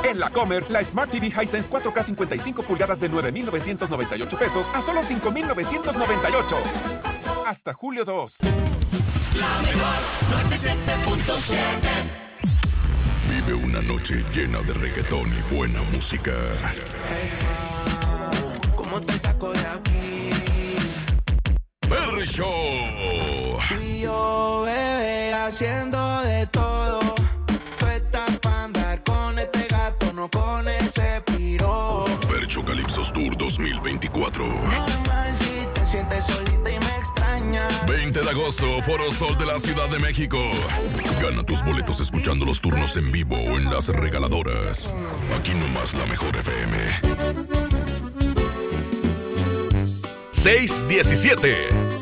En la Comer, la Smart TV Hisense 4K 55 pulgadas de 9,998 pesos a solo 5,998. Hasta julio 2. La mejor 97.7. Vive una noche llena de reggaetón y buena música. ¿Cómo te saco de aquí? Perry Show. Tú y yo, bebé, haciendo de todo. Tú estás para andar con este gato, no con ese piro. Fercho Calypsos Tour 2024. Normal si te sientes solita y me extrañas. 20 de agosto, Foro Sol de la Ciudad de México. Gana tus boletos escuchando los turnos en vivo o en las regaladoras. Aquí nomás la mejor FM. 617.